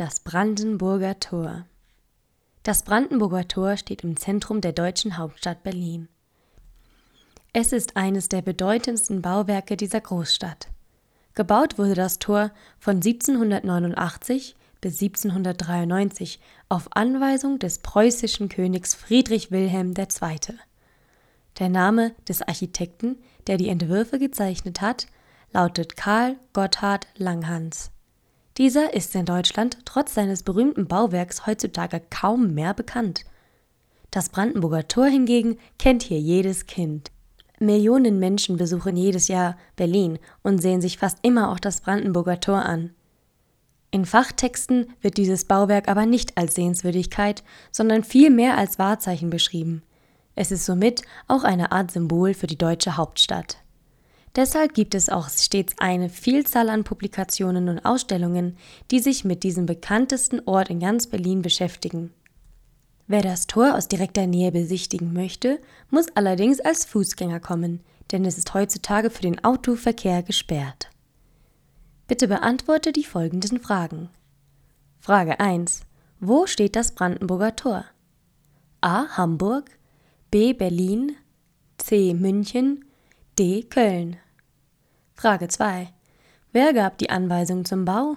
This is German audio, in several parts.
Das Brandenburger Tor. Das Brandenburger Tor steht im Zentrum der deutschen Hauptstadt Berlin. Es ist eines der bedeutendsten Bauwerke dieser Großstadt. Gebaut wurde das Tor von 1789 bis 1793 auf Anweisung des preußischen Königs Friedrich Wilhelm II. Der Name des Architekten, der die Entwürfe gezeichnet hat, lautet Karl Gotthard Langhans. Dieser ist in Deutschland trotz seines berühmten Bauwerks heutzutage kaum mehr bekannt. Das Brandenburger Tor hingegen kennt hier jedes Kind. Millionen Menschen besuchen jedes Jahr Berlin und sehen sich fast immer auch das Brandenburger Tor an. In Fachtexten wird dieses Bauwerk aber nicht als Sehenswürdigkeit, sondern vielmehr als Wahrzeichen beschrieben. Es ist somit auch eine Art Symbol für die deutsche Hauptstadt. Deshalb gibt es auch stets eine Vielzahl an Publikationen und Ausstellungen, die sich mit diesem bekanntesten Ort in ganz Berlin beschäftigen. Wer das Tor aus direkter Nähe besichtigen möchte, muss allerdings als Fußgänger kommen, denn es ist heutzutage für den Autoverkehr gesperrt. Bitte beantworte die folgenden Fragen. Frage 1. Wo steht das Brandenburger Tor? A. Hamburg, B. Berlin, C. München, D. Köln. Frage 2. Wer gab die Anweisung zum Bau?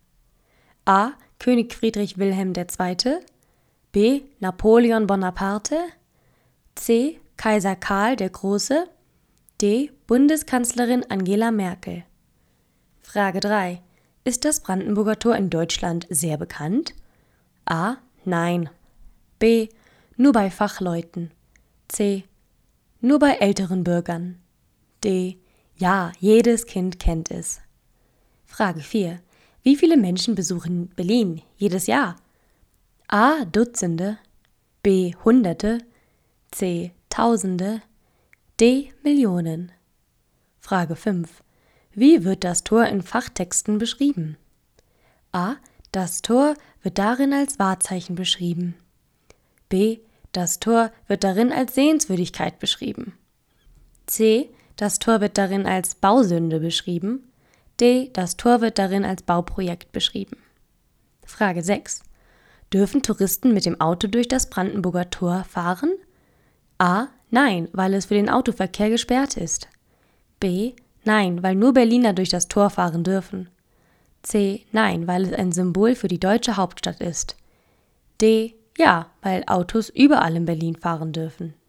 A. König Friedrich Wilhelm II., B. Napoleon Bonaparte, C. Kaiser Karl der Große, D. Bundeskanzlerin Angela Merkel. Frage 3. Ist das Brandenburger Tor in Deutschland sehr bekannt? A. Nein. B. Nur bei Fachleuten. C. Nur bei älteren Bürgern. D. Ja, jedes Kind kennt es. Frage 4. Wie viele Menschen besuchen Berlin jedes Jahr? A. Dutzende, B. Hunderte, C. Tausende, D. Millionen. Frage 5. Wie wird das Tor in Fachtexten beschrieben? A. Das Tor wird darin als Wahrzeichen beschrieben. B. Das Tor wird darin als Sehenswürdigkeit beschrieben. C. Das Tor wird darin als Bausünde beschrieben. D. Das Tor wird darin als Bauprojekt beschrieben. Frage 6. Dürfen Touristen mit dem Auto durch das Brandenburger Tor fahren? A. Nein, weil es für den Autoverkehr gesperrt ist. B. Nein, weil nur Berliner durch das Tor fahren dürfen. C. Nein, weil es ein Symbol für die deutsche Hauptstadt ist. D. Ja, weil Autos überall in Berlin fahren dürfen.